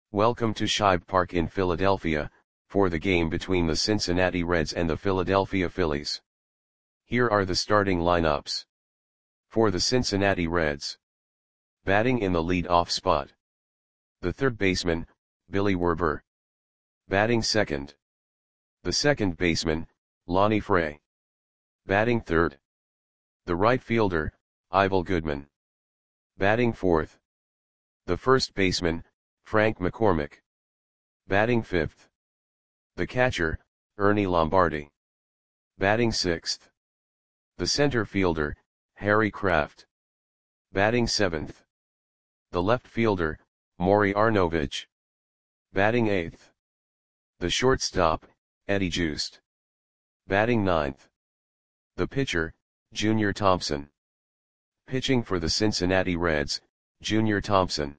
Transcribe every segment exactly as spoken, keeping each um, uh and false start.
Welcome to Shibe Park in Philadelphia, for the game between the Cincinnati Reds and the Philadelphia Phillies. Here are the starting lineups. For the Cincinnati Reds. Batting in the lead-off spot. The third baseman, Billy Werber. Batting second. The second baseman, Lonnie Fray. Batting third. The right fielder, Ivel Goodman. Batting fourth. The first baseman, Frank McCormick. Batting fifth. The catcher, Ernie Lombardi. Batting sixth. The center fielder, Harry Kraft. Batting seventh. The left fielder, Maury Arnovich. Batting eighth. The shortstop, Eddie Joost. Batting ninth. The pitcher, Junior Thompson. Pitching for the Cincinnati Reds, Junior Thompson.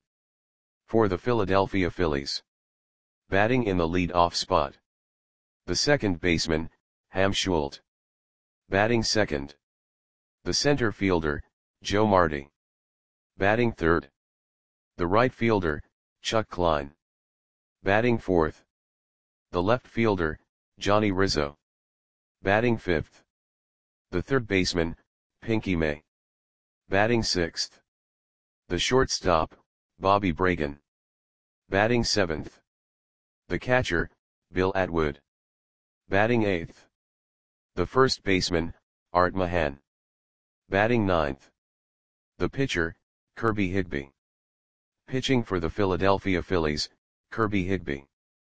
For the Philadelphia Phillies. Batting in the lead-off spot. The second baseman, Ham Schult. Batting second. The center fielder, Joe Marty. Batting third. The right fielder, Chuck Klein. Batting fourth. The left fielder, Johnny Rizzo. Batting fifth. The third baseman, Pinky May. Batting sixth. The shortstop, Bobby Bragan. Batting seventh. The catcher, Bill Atwood. Batting eighth. The first baseman, Art Mahan. Batting ninth. The pitcher, Kirby Higbee. Pitching for the Philadelphia Phillies, Kirby Higbee.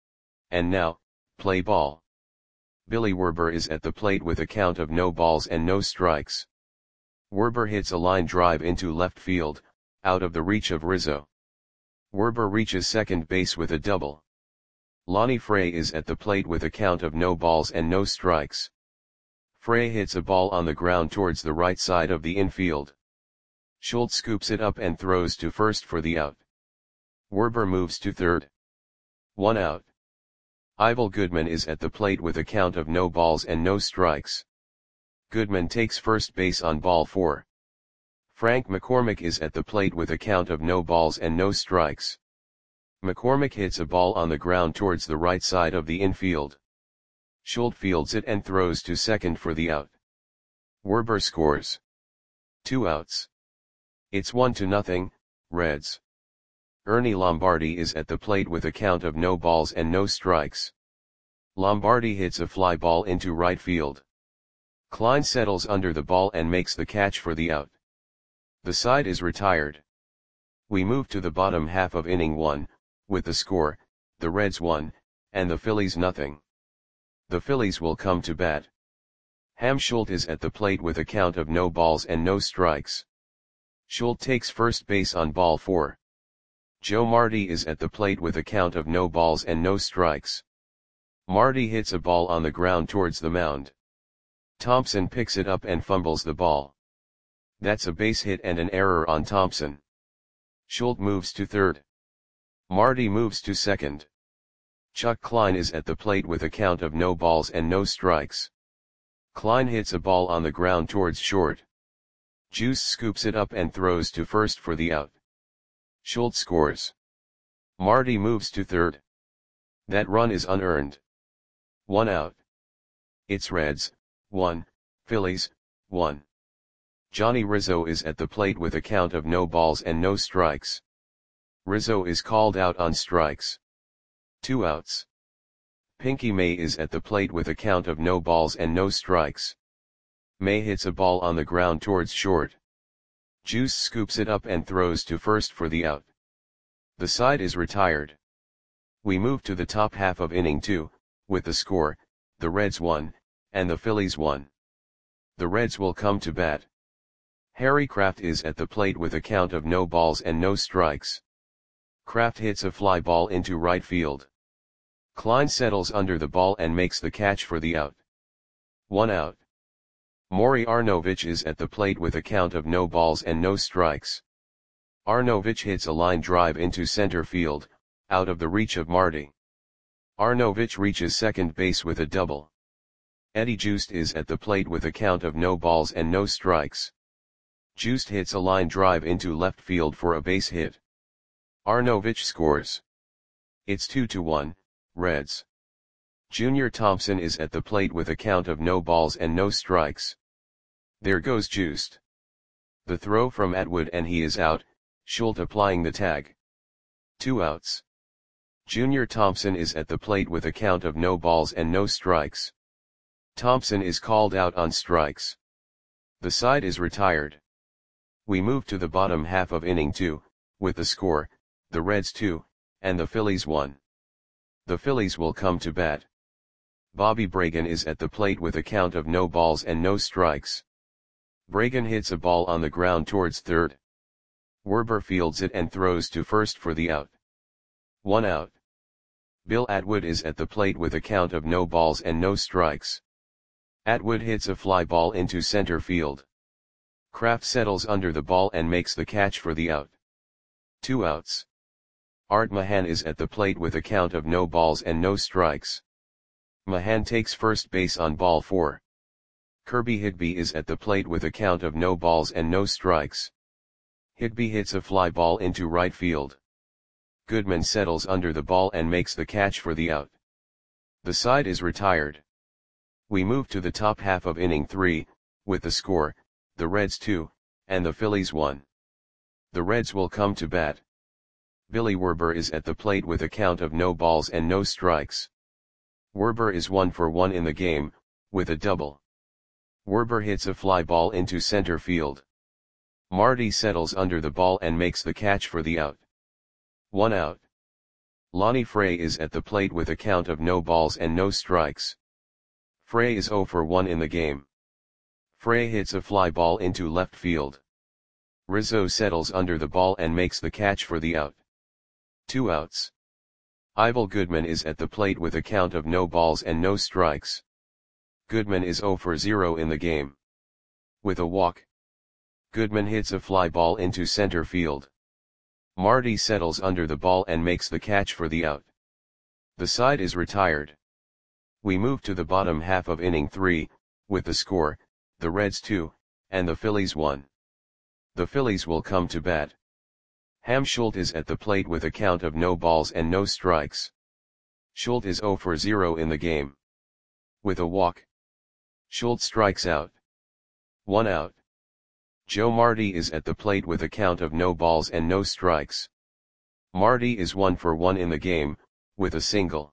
And now, play ball. Billy Werber is at the plate with a count of no balls and no strikes. Werber hits a line drive into left field, out of the reach of Rizzo. Werber reaches second base with a double. Lonnie Fray is at the plate with a count of no balls and no strikes. Fray hits a ball on the ground towards the right side of the infield. Schult scoops it up and throws to first for the out. Werber moves to third. One out. Ivel Goodman is at the plate with a count of no balls and no strikes. Goodman takes first base on ball four. Frank McCormick is at the plate with a count of no balls and no strikes. McCormick hits a ball on the ground towards the right side of the infield. Schult fields it and throws to second for the out. Werber scores. Two outs. It's one to nothing, Reds. Ernie Lombardi is at the plate with a count of no balls and no strikes. Lombardi hits a fly ball into right field. Klein settles under the ball and makes the catch for the out. The side is retired. We move to the bottom half of inning one, with the score, the Reds one, and the Phillies nothing. The Phillies will come to bat. Ham Schult is at the plate with a count of no balls and no strikes. Schult takes first base on ball four. Joe Marty is at the plate with a count of no balls and no strikes. Marty hits a ball on the ground towards the mound. Thompson picks it up and fumbles the ball. That's a base hit and an error on Thompson. Schult moves to third. Marty moves to second. Chuck Klein is at the plate with a count of no balls and no strikes. Klein hits a ball on the ground towards short. Juice scoops it up and throws to first for the out. Schult scores. Marty moves to third. That run is unearned. One out. It's Reds, one, Phillies, one. Johnny Rizzo is at the plate with a count of no balls and no strikes. Rizzo is called out on strikes. Two outs. Pinky May is at the plate with a count of no balls and no strikes. May hits a ball on the ground towards short. Juice scoops it up and throws to first for the out. The side is retired. We move to the top half of inning two, with the score, the Reds one, and the Phillies one. The Reds will come to bat. Harry Kraft is at the plate with a count of no balls and no strikes. Kraft hits a fly ball into right field. Klein settles under the ball and makes the catch for the out. One out. Maury Arnovich is at the plate with a count of no balls and no strikes. Arnovich hits a line drive into center field, out of the reach of Marty. Arnovich reaches second base with a double. Eddie Joost is at the plate with a count of no balls and no strikes. Joost hits a line drive into left field for a base hit. Arnovich scores. It's two to one, Reds. Junior Thompson is at the plate with a count of no balls and no strikes. There goes Juiced. The throw from Atwood and he is out, Schultz applying the tag. Two outs. Junior Thompson is at the plate with a count of no balls and no strikes. Thompson is called out on strikes. The side is retired. We move to the bottom half of inning two, with the score, the Reds two, and the Phillies one. The Phillies will come to bat. Bobby Bragan is at the plate with a count of no balls and no strikes. Bragan hits a ball on the ground towards third. Werber fields it and throws to first for the out. One out. Bill Atwood is at the plate with a count of no balls and no strikes. Atwood hits a fly ball into center field. Kraft settles under the ball and makes the catch for the out. Two outs. Art Mahan is at the plate with a count of no balls and no strikes. Mahan takes first base on ball four. Kirby Higby is at the plate with a count of no balls and no strikes. Higby hits a fly ball into right field. Goodman settles under the ball and makes the catch for the out. The side is retired. We move to the top half of inning three, with the score, the Reds two, and the Phillies one. The Reds will come to bat. Billy Werber is at the plate with a count of no balls and no strikes. Werber is one for one in the game, with a double. Werber hits a fly ball into center field. Marty settles under the ball and makes the catch for the out. One out. Lonnie Frey is at the plate with a count of no balls and no strikes. Frey is zero for one in the game. Frey hits a fly ball into left field. Rizzo settles under the ball and makes the catch for the out. Two outs. Ivel Goodman is at the plate with a count of no balls and no strikes. Goodman is zero for zero in the game. With a walk. Goodman hits a fly ball into center field. Marty settles under the ball and makes the catch for the out. The side is retired. We move to the bottom half of inning three, with the score, the Reds two, and the Phillies one. The Phillies will come to bat. Ham Schultz is at the plate with a count of no balls and no strikes. Schultz is zero for zero in the game. With a walk. Schultz strikes out. One out. Joe Marty is at the plate with a count of no balls and no strikes. Marty is one for one in the game, with a single.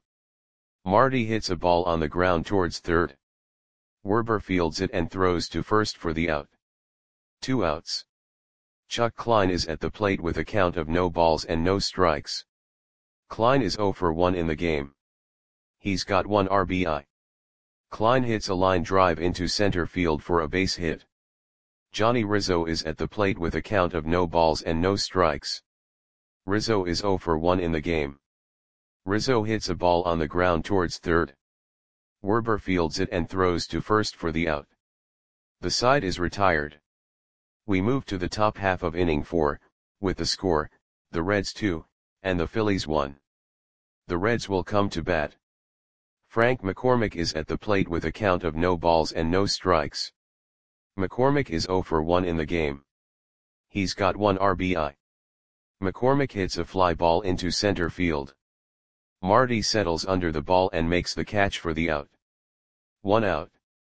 Marty hits a ball on the ground towards third. Werber fields it and throws to first for the out. Two outs. Chuck Klein is at the plate with a count of no balls and no strikes. Klein is zero for one in the game. He's got one R B I. Klein hits a line drive into center field for a base hit. Johnny Rizzo is at the plate with a count of no balls and no strikes. Rizzo is zero for one in the game. Rizzo hits a ball on the ground towards third. Werber fields it and throws to first for the out. The side is retired. We move to the top half of inning four, with the score, the Reds two, and the Phillies one. The Reds will come to bat. Frank McCormick is at the plate with a count of no balls and no strikes. McCormick is zero for one in the game. He's got one R B I. McCormick hits a fly ball into center field. Marty settles under the ball and makes the catch for the out. One out.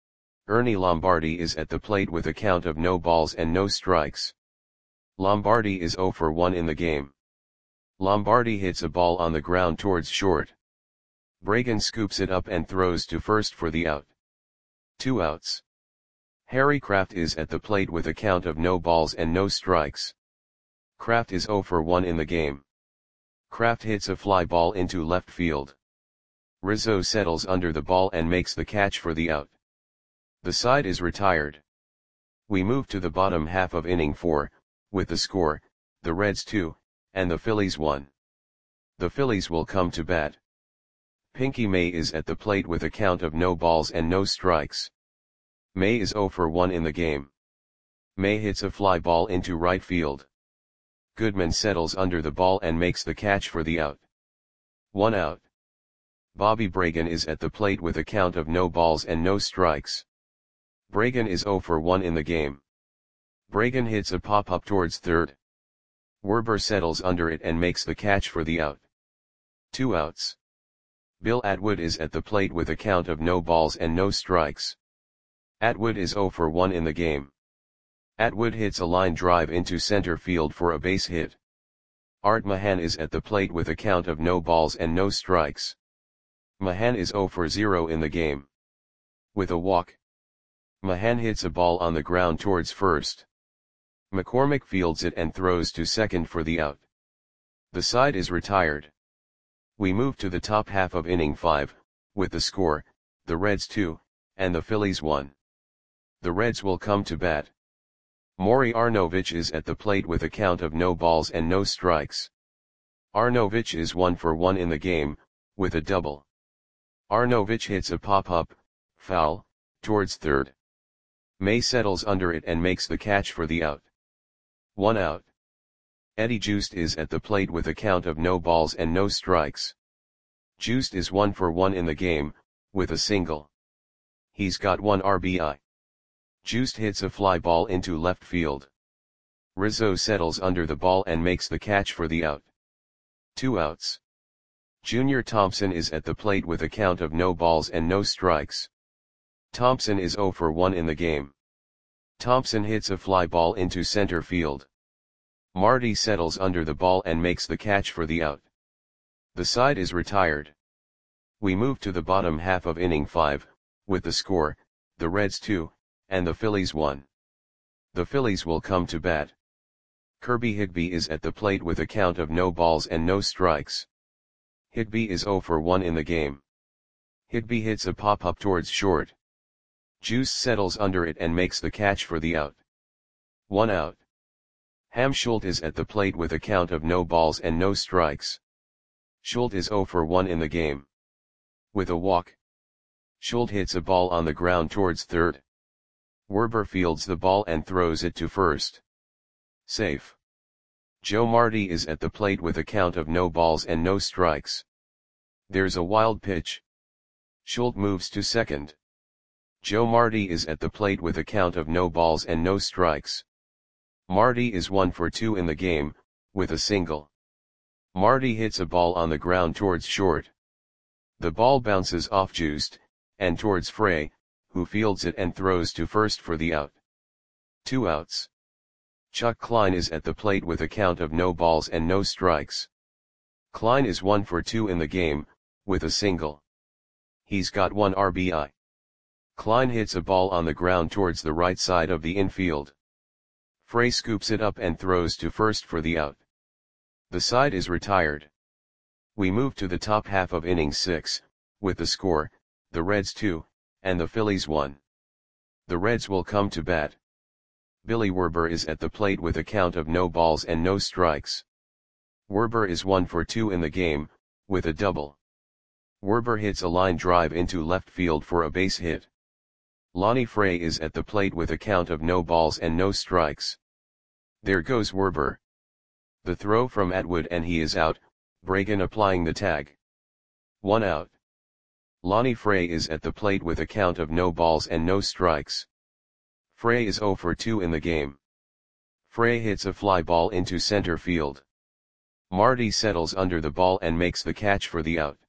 Ernie Lombardi is at the plate with a count of no balls and no strikes. Lombardi is zero for one in the game. Lombardi hits a ball on the ground towards short. Bragan scoops it up and throws to first for the out. Two outs. Harry Kraft is at the plate with a count of no balls and no strikes. Kraft is zero for one in the game. Kraft hits a fly ball into left field. Rizzo settles under the ball and makes the catch for the out. The side is retired. We move to the bottom half of inning four, with the score, the Reds two, and the Phillies one. The Phillies will come to bat. Pinky May is at the plate with a count of no balls and no strikes. May is zero for one in the game. May hits a fly ball into right field. Goodman settles under the ball and makes the catch for the out. One out. Bobby Bragan is at the plate with a count of no balls and no strikes. Bragan is zero for one in the game. Bragan hits a pop-up towards third. Werber settles under it and makes the catch for the out. Two outs. Bill Atwood is at the plate with a count of no balls and no strikes. Atwood is zero for one in the game. Atwood hits a line drive into center field for a base hit. Art Mahan is at the plate with a count of no balls and no strikes. Mahan is zero for zero in the game. With a walk, Mahan hits a ball on the ground towards first. McCormick fields it and throws to second for the out. The side is retired. We move to the top half of inning five, with the score, the Reds two, and the Phillies one. The Reds will come to bat. Maury Arnovich is at the plate with a count of no balls and no strikes. Arnovich is one for one in the game, with a double. Arnovich hits a pop-up, foul, towards third. May settles under it and makes the catch for the out. One out. Eddie Joost is at the plate with a count of no balls and no strikes. Joost is one for one in the game, with a single. He's got one R B I. Joost hits a fly ball into left field. Rizzo settles under the ball and makes the catch for the out. Two outs. Junior Thompson is at the plate with a count of no balls and no strikes. Thompson is zero for one in the game. Thompson hits a fly ball into center field. Marty settles under the ball and makes the catch for the out. The side is retired. We move to the bottom half of inning five, with the score, the Reds two, and the Phillies one. The Phillies will come to bat. Kirby Higbee is at the plate with a count of no balls and no strikes. Higbee is zero for one in the game. Higbee hits a pop-up towards short. Juice settles under it and makes the catch for the out. One out. Ham Schultz is at the plate with a count of no balls and no strikes. Schultz is zero for one in the game. With a walk, Schultz hits a ball on the ground towards third. Werber fields the ball and throws it to first. Safe. Joe Marty is at the plate with a count of no balls and no strikes. There's a wild pitch. Schultz moves to second. Joe Marty is at the plate with a count of no balls and no strikes. Marty is one for two in the game, with a single. Marty hits a ball on the ground towards short. The ball bounces off Joost, and towards Frey, who fields it and throws to first for the out. Two outs. Chuck Klein is at the plate with a count of no balls and no strikes. Klein is one for two in the game, with a single. He's got one R B I. Klein hits a ball on the ground towards the right side of the infield. Frey scoops it up and throws to first for the out. The side is retired. We move to the top half of inning six, with the score, the Reds two, and the Phillies one. The Reds will come to bat. Billy Werber is at the plate with a count of no balls and no strikes. Werber is one for two in the game, with a double. Werber hits a line drive into left field for a base hit. Lonnie Frey is at the plate with a count of no balls and no strikes. There goes Werber. The throw from Atwood and he is out, Bragan applying the tag. One out. Lonnie Frey is at the plate with a count of no balls and no strikes. Frey is zero for two in the game. Frey hits a fly ball into center field. Marty settles under the ball and makes the catch for the out.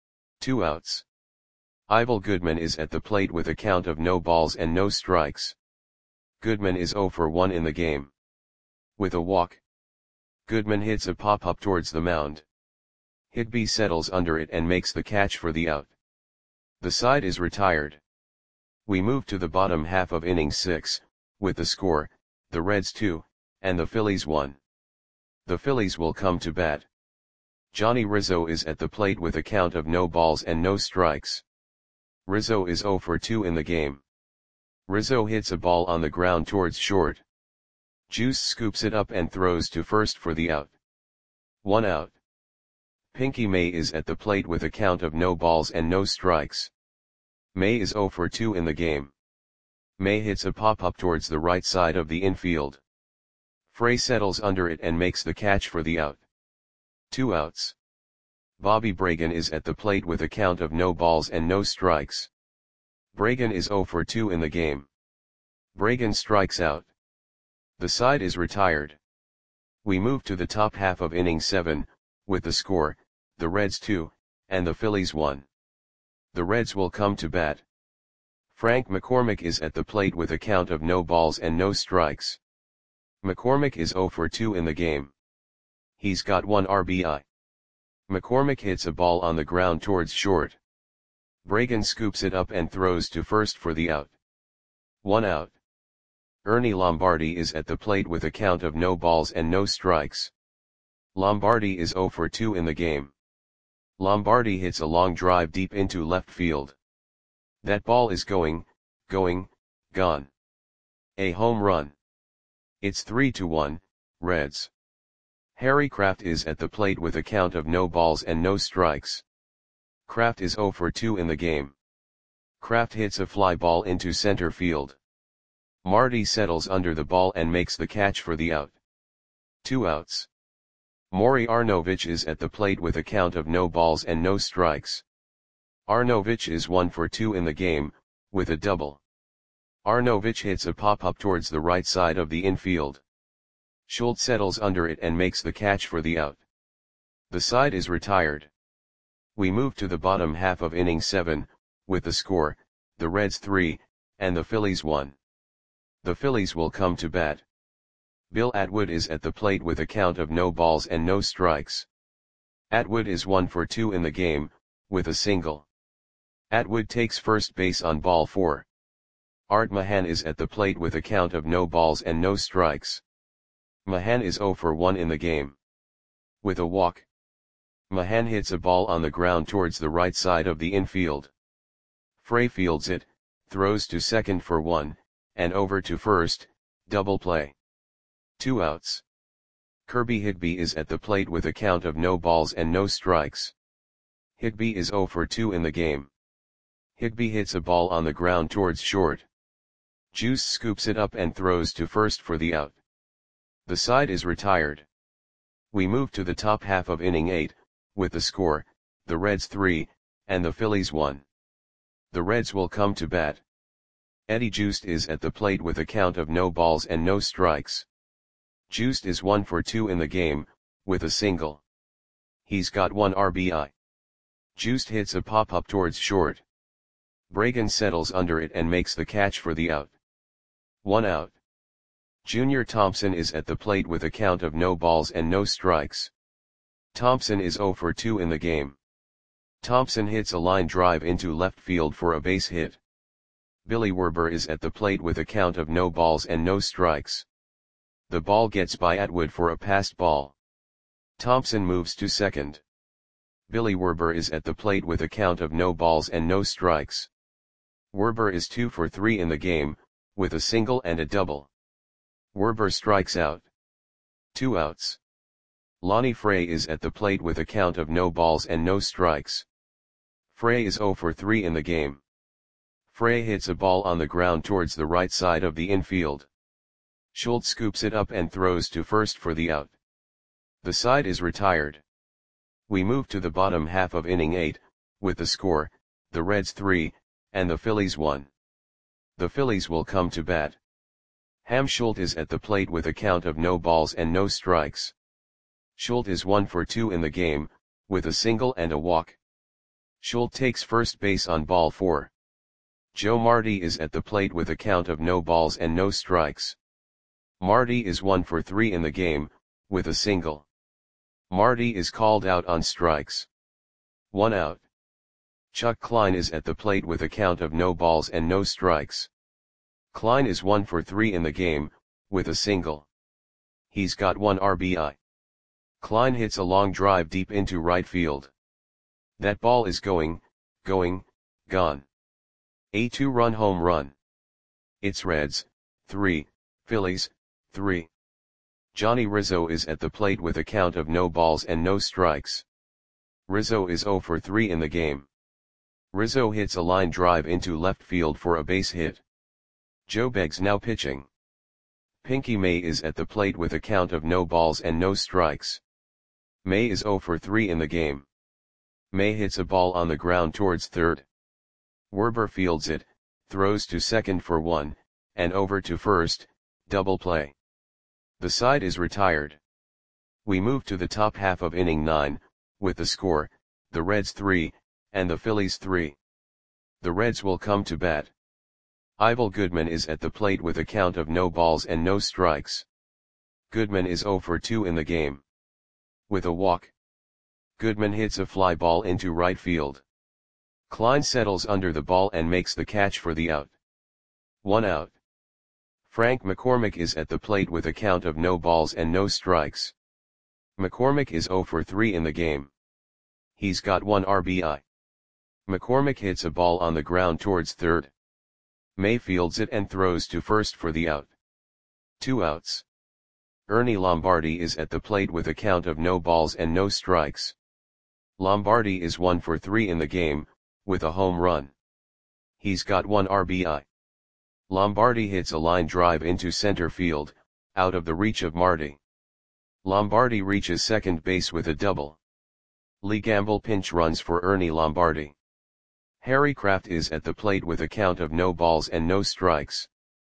Two outs. Ivel Goodman is at the plate with a count of no balls and no strikes. Goodman is zero for one in the game. With a walk, Goodman hits a pop-up towards the mound. Higbee settles under it and makes the catch for the out. The side is retired. We move to the bottom half of inning six, with the score, the Reds two, and the Phillies one. The Phillies will come to bat. Johnny Rizzo is at the plate with a count of no balls and no strikes. Rizzo is zero for two in the game. Rizzo hits a ball on the ground towards short. Juice scoops it up and throws to first for the out. One out. Pinky May is at the plate with a count of no balls and no strikes. May is zero for two in the game. May hits a pop-up towards the right side of the infield. Frey settles under it and makes the catch for the out. Two outs. Bobby Bragan is at the plate with a count of no balls and no strikes. Bragan is zero for two in the game. Bragan strikes out. The side is retired. We move to the top half of inning seven, with the score, the Reds two, and the Phillies one. The Reds will come to bat. Frank McCormick is at the plate with a count of no balls and no strikes. McCormick is oh for two in the game. He's got one R B I. McCormick hits a ball on the ground towards short. Bragan scoops it up and throws to first for the out. One out. Ernie Lombardi is at the plate with a count of no balls and no strikes. Lombardi is oh for two in the game. Lombardi hits a long drive deep into left field. That ball is going, going, gone. A home run. It's three to one, Reds. Harry Kraft is at the plate with a count of no balls and no strikes. Kraft is oh for two in the game. Kraft hits a fly ball into center field. Marty settles under the ball and makes the catch for the out. Two outs. Maury Arnovich is at the plate with a count of no balls and no strikes. Arnovich is one for two in the game, with a double. Arnovich hits a pop-up towards the right side of the infield. Schultz settles under it and makes the catch for the out. The side is retired. We move to the bottom half of inning seven, with the score, the Reds three, and the Phillies one. The Phillies will come to bat. Bill Atwood is at the plate with a count of no balls and no strikes. Atwood is one for two in the game, with a single. Atwood takes first base on ball four. Art Mahan is at the plate with a count of no balls and no strikes. Mahan is oh for one in the game. With a walk. Mahan hits a ball on the ground towards the right side of the infield. Frey fields it, throws to second for one, and over to first, double play. Two outs. Kirby Higbee is at the plate with a count of no balls and no strikes. Higbee is oh for two in the game. Higbee hits a ball on the ground towards short. Juice scoops it up and throws to first for the out. The side is retired. We move to the top half of inning eight, with the score, the Reds three, and the Phillies one. The Reds will come to bat. Eddie Joost is at the plate with a count of no balls and no strikes. Joost is one for two in the game, with a single. He's got one R B I. Joost hits a pop-up towards short. Bragan settles under it and makes the catch for the out. One out. Junior Thompson is at the plate with a count of no balls and no strikes. Thompson is oh for two in the game. Thompson hits a line drive into left field for a base hit. Billy Werber is at the plate with a count of no balls and no strikes. The ball gets by Atwood for a passed ball. Thompson moves to second. Billy Werber is at the plate with a count of no balls and no strikes. Werber is two for three in the game, with a single and a double. Werber strikes out. Two outs. Lonnie Frey is at the plate with a count of no balls and no strikes. Frey is oh for three in the game. Frey hits a ball on the ground towards the right side of the infield. Schultz scoops it up and throws to first for the out. The side is retired. We move to the bottom half of inning eight, with the score, the Reds three, and the Phillies one. The Phillies will come to bat. Ham Schultz is at the plate with a count of no balls and no strikes. Schultz is one for two in the game, with a single and a walk. Schultz takes first base on ball four. Joe Marty is at the plate with a count of no balls and no strikes. Marty is one for three in the game, with a single. Marty is called out on strikes. One out. Chuck Klein is at the plate with a count of no balls and no strikes. Klein is one for three in the game, with a single. He's got one R B I. Klein hits a long drive deep into right field. That ball is going, going, gone. A two-run home run. It's Reds, three, Phillies, three. Johnny Rizzo is at the plate with a count of no balls and no strikes. Rizzo is oh for three in the game. Rizzo hits a line drive into left field for a base hit. Joe Beggs now pitching. Pinky May is at the plate with a count of no balls and no strikes. May is oh for three in the game. May hits a ball on the ground towards third. Werber fields it, throws to second for one, and over to first, double play. The side is retired. We move to the top half of inning nine, with the score, the Reds three, and the Phillies three. The Reds will come to bat. Ivel Goodman is at the plate with a count of no balls and no strikes. Goodman is zero for two in the game. With a walk, Goodman hits a fly ball into right field. Klein settles under the ball and makes the catch for the out. One out. Frank McCormick is at the plate with a count of no balls and no strikes. McCormick is zero for three in the game. He's got one R B I. McCormick hits a ball on the ground towards third. May fields it and throws to first for the out. Two outs. Ernie Lombardi is at the plate with a count of no balls and no strikes. Lombardi is one for three in the game, with a home run. He's got one R B I. Lombardi hits a line drive into center field, out of the reach of Marty. Lombardi reaches second base with a double. Lee Gamble pinch runs for Ernie Lombardi. Harry Kraft is at the plate with a count of no balls and no strikes.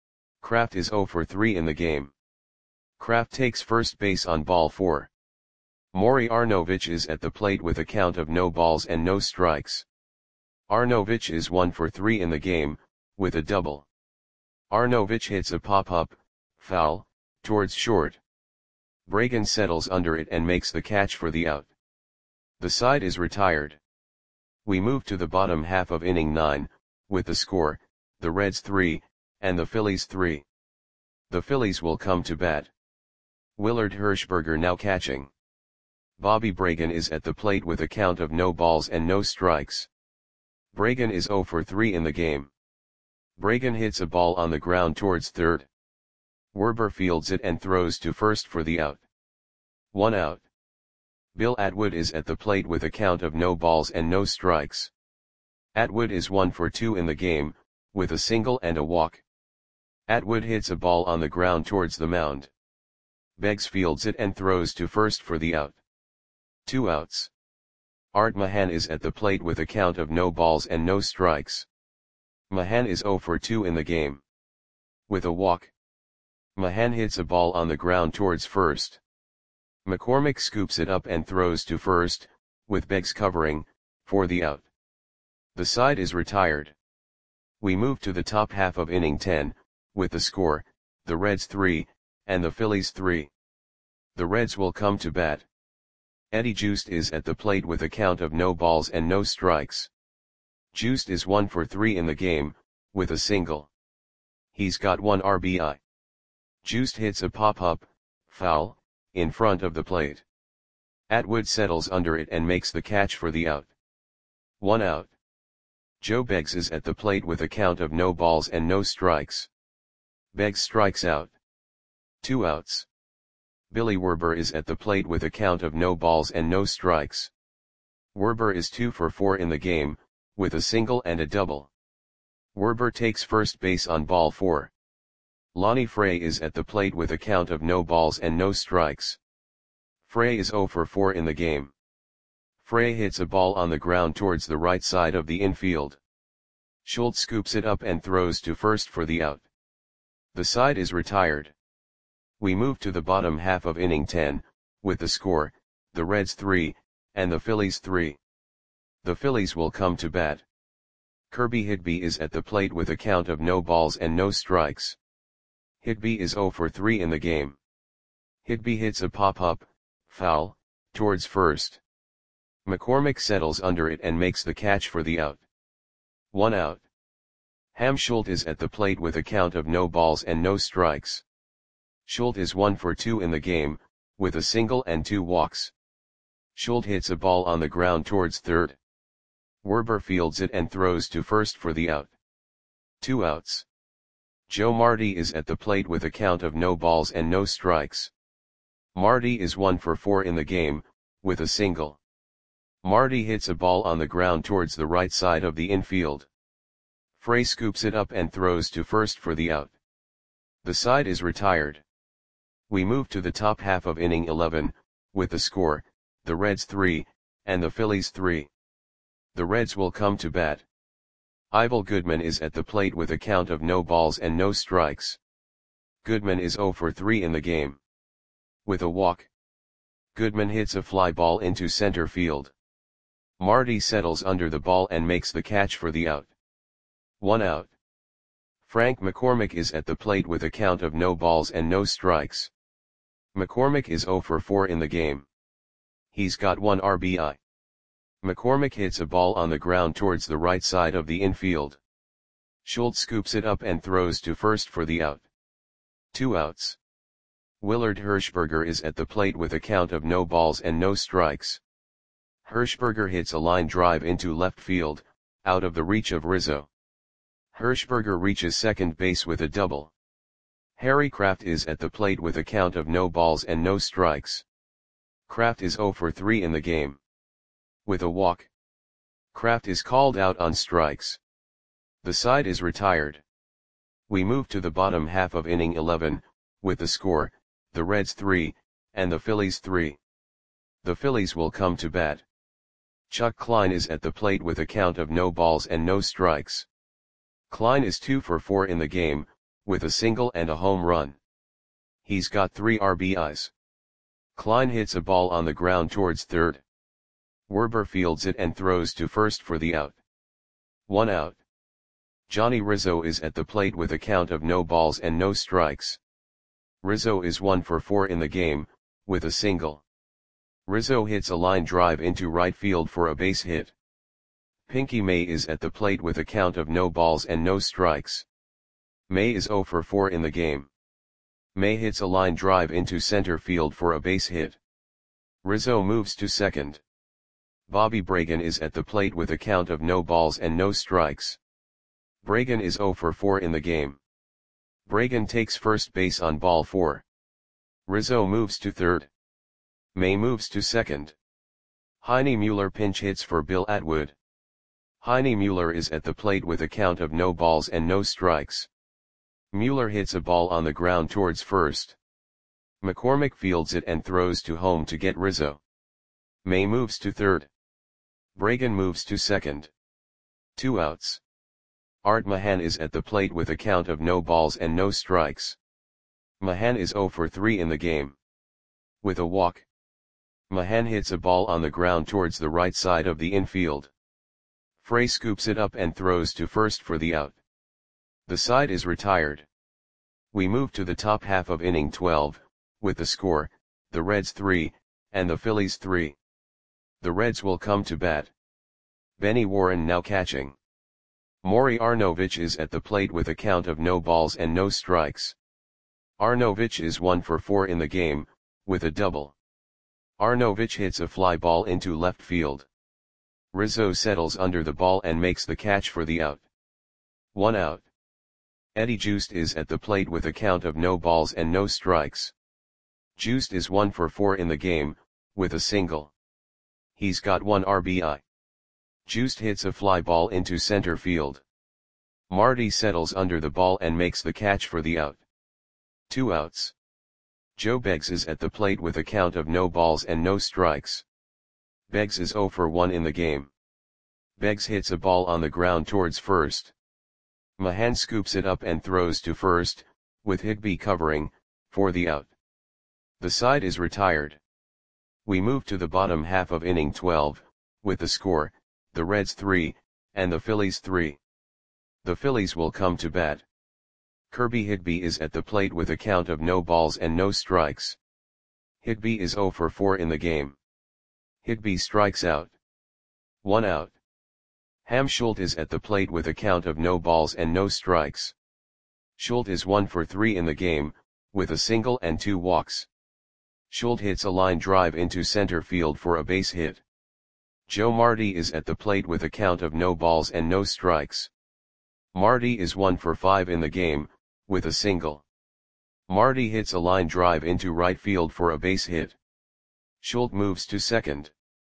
Kraft is zero for three in the game. Kraft takes first base on ball four. Maury Arnovich is at the plate with a count of no balls and no strikes. Arnovich is one for three in the game, with a double. Arnovich hits a pop-up, foul, towards short. Bragan settles under it and makes the catch for the out. The side is retired. We move to the bottom half of inning nine, with the score, the Reds three, and the Phillies three. The Phillies will come to bat. Willard Hirschberger now catching. Bobby Bragan is at the plate with a count of no balls and no strikes. Bragan is zero for three in the game. Bragan hits a ball on the ground towards third. Werber fields it and throws to first for the out. One out. Bill Atwood is at the plate with a count of no balls and no strikes. Atwood is one for two in the game, with a single and a walk. Atwood hits a ball on the ground towards the mound. Beggs fields it and throws to first for the out. Two outs. Art Mahan is at the plate with a count of no balls and no strikes. Mahan is zero for two in the game. With a walk, Mahan hits a ball on the ground towards first. McCormick scoops it up and throws to first, with Beggs covering, for the out. The side is retired. We move to the top half of inning ten, with the score, the Reds three, and the Phillies three. The Reds will come to bat. Eddie Joost is at the plate with a count of no balls and no strikes. Joost is one for three in the game, with a single. He's got one R B I. Joost hits a pop-up, foul, in front of the plate. Atwood settles under it and makes the catch for the out. One out. Joe Beggs is at the plate with a count of no balls and no strikes. Beggs strikes out. Two outs. Billy Werber is at the plate with a count of no balls and no strikes. Werber is two for four in the game, with a single and a double. Werber takes first base on ball four. Lonnie Frey is at the plate with a count of no balls and no strikes. Frey is zero for four in the game. Frey hits a ball on the ground towards the right side of the infield. Schultz scoops it up and throws to first for the out. The side is retired. We move to the bottom half of inning ten, with the score, the Reds three, and the Phillies three. The Phillies will come to bat. Kirby Higby is at the plate with a count of no balls and no strikes. Higby is zero for three in the game. Higby hits a pop-up, foul, towards first. McCormick settles under it and makes the catch for the out. One out. Ham Schultz is at the plate with a count of no balls and no strikes. Schultz is one for two in the game, with a single and two walks. Schultz hits a ball on the ground towards third. Werber fields it and throws to first for the out. Two outs. Joe Marty is at the plate with a count of no balls and no strikes. Marty is one for four in the game, with a single. Marty hits a ball on the ground towards the right side of the infield. Frey scoops it up and throws to first for the out. The side is retired. We move to the top half of inning eleven, with the score, the Reds three, and the Phillies three. The Reds will come to bat. Ivel Goodman is at the plate with a count of no balls and no strikes. Goodman is zero for three in the game. With a walk, Goodman hits a fly ball into center field. Marty settles under the ball and makes the catch for the out. One out. Frank McCormick is at the plate with a count of no balls and no strikes. McCormick is zero for four in the game. He's got one R B I. McCormick hits a ball on the ground towards the right side of the infield. Schultz scoops it up and throws to first for the out. Two outs. Willard Hirschberger is at the plate with a count of no balls and no strikes. Hirschberger hits a line drive into left field, out of the reach of Rizzo. Hirschberger reaches second base with a double. Harry Kraft is at the plate with a count of no balls and no strikes. Kraft is zero for three in the game. With a walk. Kraft is called out on strikes. The side is retired. We move to the bottom half of inning eleven, with the score, the Reds three, and the Phillies three. The Phillies will come to bat. Chuck Klein is at the plate with a count of no balls and no strikes. Klein is two for four in the game, with a single and a home run. He's got three R B Is. Klein hits a ball on the ground towards third. Werber fields it and throws to first for the out. One out. Johnny Rizzo is at the plate with a count of no balls and no strikes. Rizzo is one for four in the game, with a single. Rizzo hits a line drive into right field for a base hit. Pinky May is at the plate with a count of no balls and no strikes. May is zero for four in the game. May hits a line drive into center field for a base hit. Rizzo moves to second. Bobby Bragan is at the plate with a count of no balls and no strikes. Bragan is zero for four in the game. Bragan takes first base on ball four. Rizzo moves to third. May moves to second. Heine Mueller pinch hits for Bill Atwood. Heine Mueller is at the plate with a count of no balls and no strikes. Mueller hits a ball on the ground towards first. McCormick fields it and throws to home to get Rizzo. May moves to third. Bragan moves to second. Two outs. Art Mahan is at the plate with a count of no balls and no strikes. Mahan is zero for three in the game. With a walk. Mahan hits a ball on the ground towards the right side of the infield. Frey scoops it up and throws to first for the out. The side is retired. We move to the top half of inning twelve, with the score, the Reds three, and the Phillies three. The Reds will come to bat. Benny Warren now catching. Maury Arnovich is at the plate with a count of no balls and no strikes. Arnovich is one for four in the game, with a double. Arnovich hits a fly ball into left field. Rizzo settles under the ball and makes the catch for the out. One out. Eddie Joost is at the plate with a count of no balls and no strikes. Joost is one for four in the game, with a single. He's got one R B I. Joost hits a fly ball into center field. Marty settles under the ball and makes the catch for the out. Two outs. Joe Beggs is at the plate with a count of no balls and no strikes. Beggs is zero for one in the game. Beggs hits a ball on the ground towards first. Mahan scoops it up and throws to first, with Higbee covering, for the out. The side is retired. We move to the bottom half of inning twelve, with the score, the Reds three, and the Phillies three. The Phillies will come to bat. Kirby Higbee is at the plate with a count of no balls and no strikes. Higbee is zero for four in the game. Higbee strikes out. One out. Ham Schultz is at the plate with a count of no balls and no strikes. Schultz is one for three in the game, with a single and two walks. Schultz hits a line drive into center field for a base hit. Joe Marty is at the plate with a count of no balls and no strikes. Marty is one for five in the game, with a single. Marty hits a line drive into right field for a base hit. Schultz moves to second.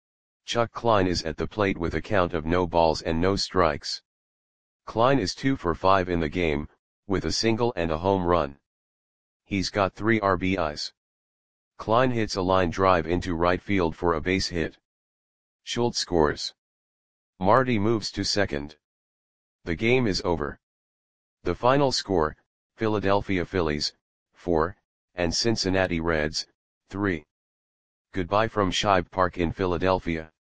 Chuck Klein is at the plate with a count of no balls and no strikes. Klein is two for five in the game, with a single and a home run. He's got three R B Is. Klein hits a line drive into right field for a base hit. Schultz scores. Marty moves to second. The game is over. The final score, Philadelphia Phillies, four, and Cincinnati Reds, three. Goodbye from Shibe Park in Philadelphia.